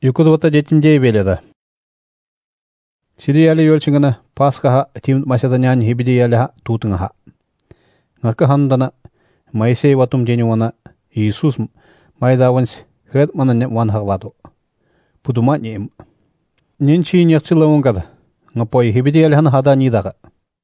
Юкудвата детимдей беледа. Сирияли йолчингана Пасхаха тим Масяданян хибидияляха тутынгаха. Ngaка хандана Майсей ватум денювана Иисус майдаванс хэд манане ванхаваду. Пудума ним. Ненчи нерчилавунгада. Ngapoi хибидияляхан хада нидага.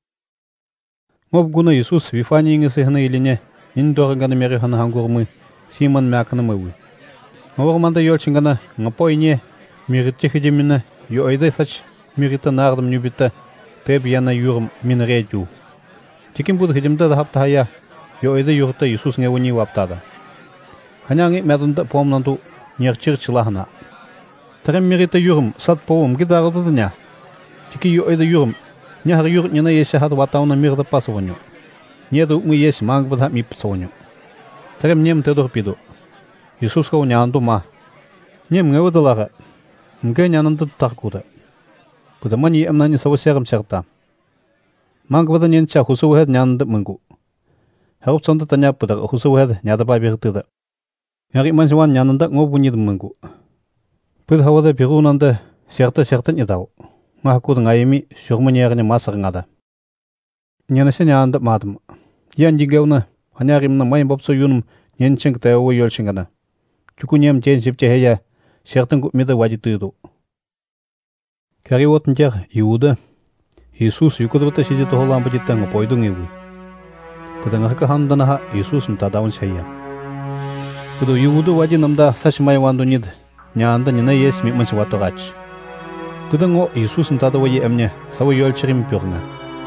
Ngop Иисус вифанингесехна илине ниндоргана мерихана хангурмы Симон мякана мывы. Ngormanda yolchingana ngapoinie miritikhidimina yoide sach mirita nardam nubita teb yana yurum minreju. Chikim bud hidimda hapta haya yoide yurta Isus ngewuni waptada. Hanyangi medunda pomnandu nyerchir chilahna. Tarem mirita yurum sat pom gidarudanya. Chiki yoide yurum nyahar yur nyana yesha had watauna mirda pasonyo. Nyedu mu yes mangbadha mipsonyo. Tarem nem tedorpido. Иисус кау нянду ма. Нем ngewdalaga. Mge nyanandu takkuda. Pudamani amnani sawasegam serta. Mangbada nyencha husuhed nyandu mungu. Help sonda tanya puda husuhed nyadaba birtuda. Yari mansiwan nyananda ngobunid mungu. Pud hawada birunanda serta nyadaw. Ngahakud ngayemi surmanyarni masarngada. Nyanase nyanda madam. Yan jigawna hanyarimna maybapso yunum nyencheng tayo yolchingana. Чукунем ден сепчея шертен mida вадитыду. Кариотнтер Иуда Иисус юкудвата сидит холам бадитанга пойдун иви. Пудангака ханданаха Иисус мтадаун шая. Пуду Иуда вади намда сашмай вандунид нянда нина ес миманс ватогач. Пуданго Иисус мтадаваи эмне сава йолчерим пюрна.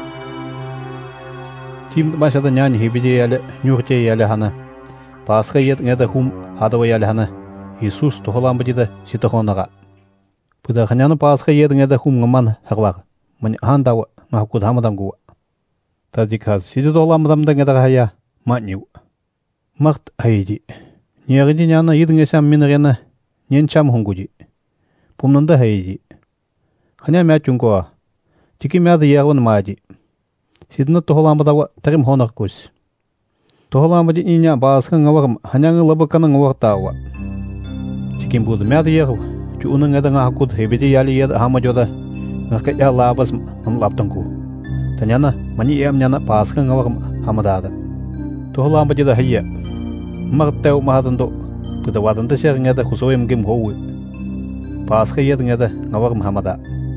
Тим башада нян хибиде яле нюрте яле хана. Пасха ет ngada hum hadawa yalhana Иисус тохолам бадида ситахонага. Пуда ханяна пасха ет ngada hum ngaman хагваг. Мани хандава ngахуд хамадангу. Тадиказ сидолам дамда ngada хая манью. Махт хайди. Нягди няна иднгесам минрена ненчам хунгуди. Пумнанда хайди. Ханя мячунгоа. Тики мяда ягун мади. Сидна тохолам бадава тарим хонакус. Тохолам бадиня басха ngawam hanyang labakana ngawtawa. Chikim bud myadiyag chuna ngada ngahakut hebidi yali yad hamajoda ngakya labas mamlaptangku. Tanyana mani nyana basha ngawam hamadada. Toholam badida hayya. Magtaw mahadando pudawadanda siya ngada husoyam gim howe. Basha yad ngada ngawam hamada.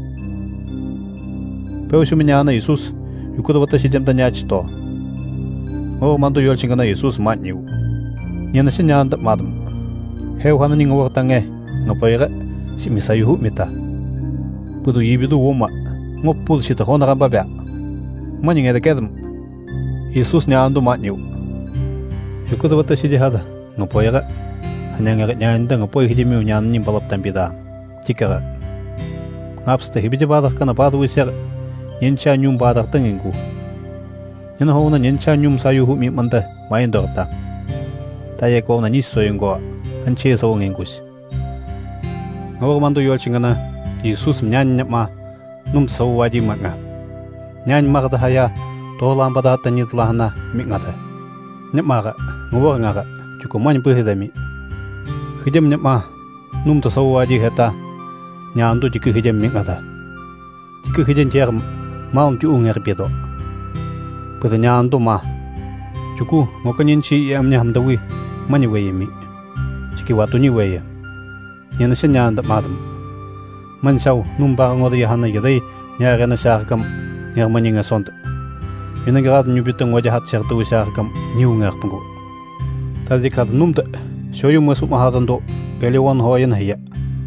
Pewshuminyana Isus yukudawata sijamda nyachto. Oh mandu yolchingana Isus matniu. Nyanasi nyanda madam. Heu hana ninga waktange ngapayga si misayuhu mita. Pudu yibidu woma ngopul sita hona gambabya. Mani ngeda kedam. Isus nyandu matniu. Yukudu wata sidi hada ngapayga hanya nyanda ngapoy hidimiu nyanin balap tampida. Chikaga. Ngapsta hibiji badak kana badu wisya nyencha nyum badak tanginku. Yana hona nyencha nyum sayuhu mi manda main dorta. Taya ko na nisoyungo anche sawongengus. Ngawag mando yolchingana Isus nyanya ma num sawadi maga. Nyanya magda haya tolam bada tanit lahana mingada. Nyamaga ngawag ngaga chukuman pehidami. Hidem nyama num to sawadi heta nyandu jiku hidem mingada. Jiku hidem jer maung ju ngerpedo. Nyandu ma cuku ngokanyenchi yamnya hamdawi mani wayemi chiki watuni waya yanasa nyanda madam mansaw numba ngoda yahana yadai nyagana sarkam nyarmani ngasont yinagrad nyubitang wajahat sertu sarkam niungarpungo tadikad numda shoyu masu mahadando galewan hoyan haya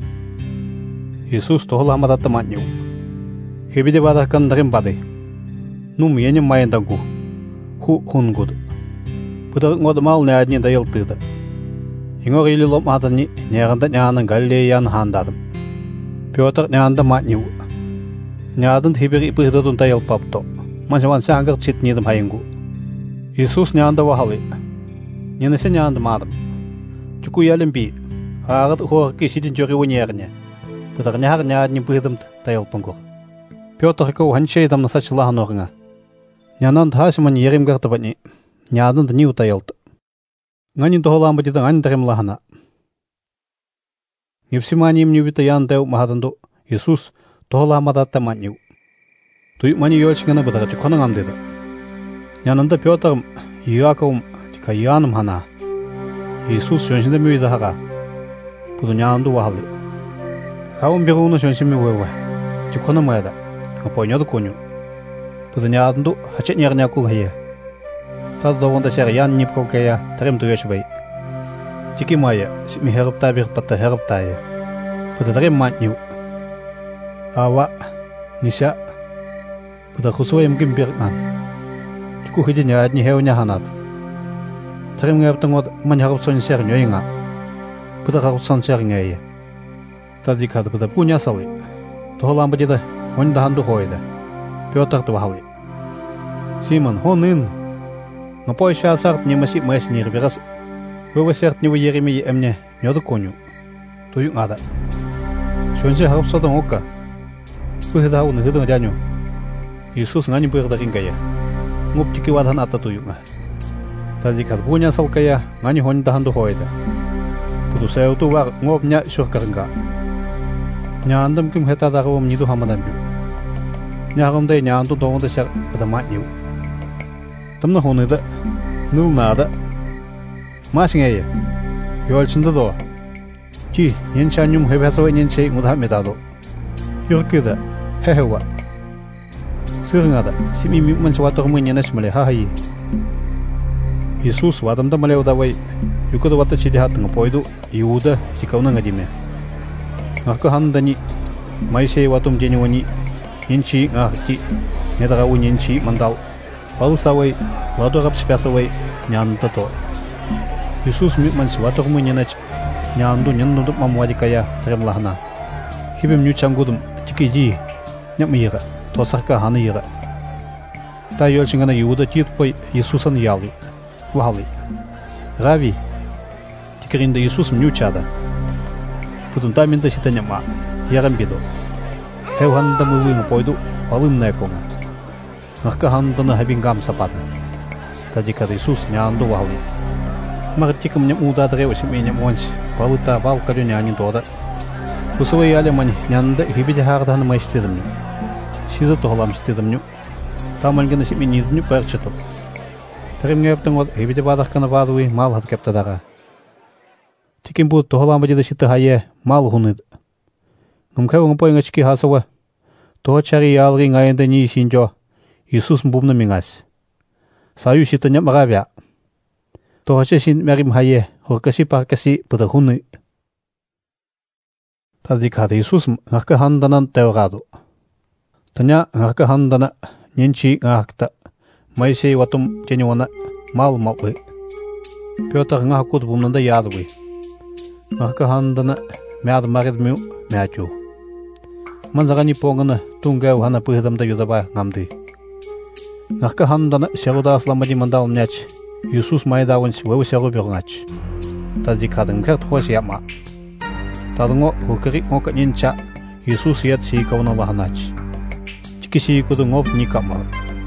Isus tohla madata manyu hebide badakan darim bade num yenyam mayandagu hu hungud puda ngod mal nyadni dayal tida ingor ili lom adani nyaganda nyana galleyan handadam Piotr nyanda matnyu nyadan thibiri pudadun dayal papto mansawan sangar chitni dam hayengu Isus nyanda wahali nyanase nyanda madam chuku yalimbi hagat ho kisidin jori wonyarnya puda nyahar nyadni pudam dayal pungo Piotr ko hanche dam nasachlah nornga Nyanan thasman yerim gartabani nyadan niu tayalt. Ngani toholam badita ngani tarim lahana. Ngipsimani mnyubita yandeu mahadandu Yesus tohla madata manyu. Tuy mani yolchingana badaga chukona ngamdeda. Yananda Pyotar Yakov kayanam hana. Yesus shonshinda miwida haga. Budu nyandu wahali. Kawun biguna shonshimi wewe. Chukona mayada. Ngapoinyodu konyu. Budu nyandu hachet nyarnyaku haya. Tadu dawanda shara yan nipko kaya tarim tuyashbay. Chiki maya simi herb tabir pata herb taya. Budu tarim manyu. Awa nisha. Budu khusuwa mkim birnan. Chuku hiji nyad ni hew nyahanat. Tarim ngab tangot man harap son ser nyoinga. Budu harap son ser ngaya. Tadi kada budu punya sali. Toholam bajida honda handu hoida. Pyotar tu wahali. Simon honin. Ngapoy siya sart ni masih mas nirbiras. Wewe sart ni wayerimi emnya nyodu konyu. Tuyuk ngada. Shonsi harap sodong oka. Puhida unu hidung janyo. Yesus ngani puhida kaya. Ngup tiki wadhan ata tuyuk nga. Tadi kada punya sal kaya ngani honda handu hoida. Putu sayo tu war ngop nya syurkar nga. Nyandam kim heta darawam nidu hamadan biu. Nyaram day nyandu dong da syak kada matnyu. Tamna honida nul nada. Masingaya. Yolchinda do. Ji nyenchanyum hebhasawa nyenche mudha medado. Yurkida hehewa. Surngada simi man sawator munyana smale hahayi. Yesus wadamda maleu dawai. Yukoda wata chidihat ngapoidu Yuda jikauna ngadime. Ngaka handani maisei watum jeniwani nyenchi ngaki nedaga nyenchi mandal. Pausawai wadu rap spesawai nyanda to. Yesus man sawator munyana nyandu nyandu mamwadi kaya terem lahna. Hibim nyu changudum chikiji nyamira tosaka hanira. Ta yolchingana Yuda jitpoi Yesusan yali. Wahali. Ravi Kirinda Yesus mnyuchada. Putun taminda sita nyama. Yaran bido. Hewhan da muwi ngapoidu. Walim nekonga. Ngakahan da na habingam sapata. Tajika Yesus nyandu wali. Martikam nyamuda drewa simi nyamwans. Paluta bal kadyo nyanyin toda. Usaway alemani nyanda hibija harda na maistidamnyu. Shida tohalam stidamnyu. Taman gana simi nidnyu perchato. Tarim ngayap tangwad hibija badak kana badwi mal hat kapta daga. Chikin but toholam bajida sita haye mal hunid. Ngumkhaw ngapoy nga chiki hasawa. Toho chari yalri ngayanda ni shinjo. Yesus mbubna mingas. Sayu sita nyap marabya. Toho shin merim haye hurkasi parkasi buda huni. Tadi kata Yesus ngaka handanan teorado. Tanya ngaka handana nyenchi ngakta. Maisei watum jenyawana mal malwe. Pyotar ngakut bumnanda yadwi. Ngaka handana mead marid miu meachu. Manzagani pongana tungaw hana puhidamda yudaba ngamdi. Ngaka handana sharuda aslamadi mandal nyach. Yesus maidawans wewe sharu birngach. Tadi kadang kert hos yama. Tadungo hukari ngoka nyencha. Yesus yat si kawana lahanach. Chikisi kudu ngop nikama.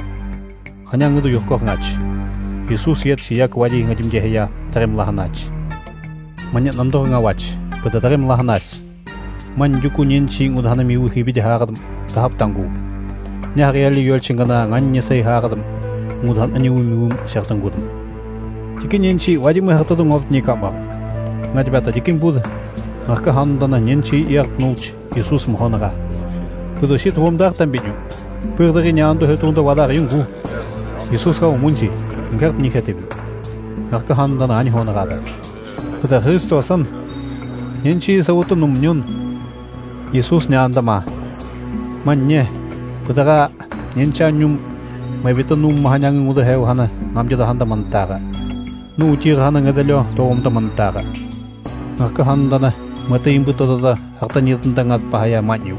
Hanyang itu yukok ngach. Yesus yat siyak wadi ngadim jahaya tarem lahanach. Manyak namdo ngawach. Pada tarem lahanas. Man juku nyenchi ngudhana miu hibi jahagadam tahap tanggu. Nyahariali yol chingana nganya say hagadam. Ngudhan anyu miu syak tanggudam. Jikin nyenchi wadi mahatadu ngop nikama. Ngajbata jikin bud. Ngaka handana nyenchi iyak nulch Yesus mohonaga. Pudo shit womdar tambinyu. Perdari nyandu hetunda wadar yungu. Yesus kau munci, enggak nikatibi. Ngaka handana ani honagada. Pada Kristosan, nyenchi sautu numnyun. Yesus nyandama. Manye, pada nyencha nyum, mabita num mahanyang nguda hew hana ngamjada handa mantara. Nu ucir hana ngadalyo toom ta mantara. Ngaka handana mata imbu toda harta nirtentangat pahaya manyu.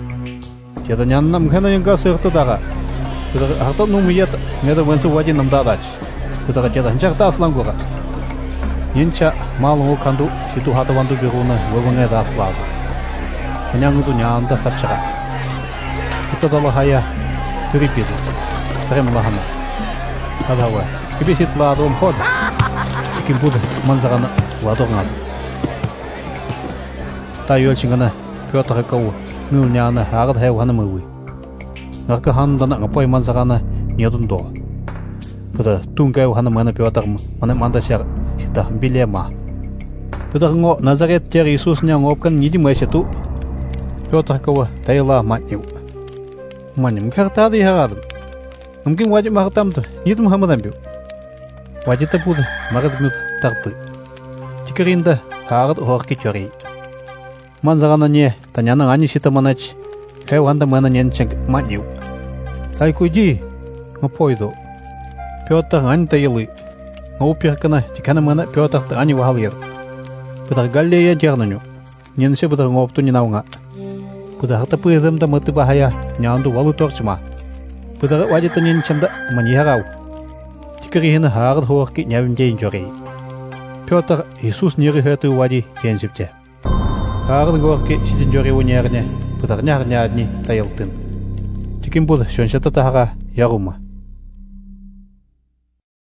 Jada nyannam kana yang kasir tadara. Harta numiyat ngada wansu wajin namdadach. Kutaka jada hancak tas langgora. Yencha malu kandu situ hata wantu biruna wawanga das lagu. Hanyang itu nyanda sapchara. Kita dala haya turipidu. Terem lahana. Kadawa. Kibisit lado mpod. Ikim bud manzarana lado ngadu. та юлчингана Пётр кау нуняна хагад хайвана мыwy. Нарка хандана ngapoi mansagana nyadundo. Pada tungkai hana mana Пётр mana mandasya hita bilema. Pada ngo Назарет ter Иисус nya ngopkan nidi masatu. Пётр кау тайла матню. Маним картады хагад. Mungkin wajib mahtam tu, itu Muhammad ambil. Wajib tak pun, makat mut tak pun. Jika rinda, harat orang kicuri. Manzarana nye, tanya nang ani sita manach, hewan dah mana nyenceng matyu. Hai kuji, ngapoi do. Piotar ani tayli, ngupir kena, jika mana piotar tu ani wahalir. Betar galle ya jarnanyo, nyense betar ngop tu nyenau. Betar harta puyem dah mati bahaya, nyandu walu torcuma. Betar wajib tanyin cemda manyiharau. Jika rihna harat horki nyawin jain jori. Пётр Иисус nyeri hatu wajib jensipce. Harat gorki sidin jori unyarnya, betar nyarnya adni tayaltin. Jikin bud shonshata tahara yaruma.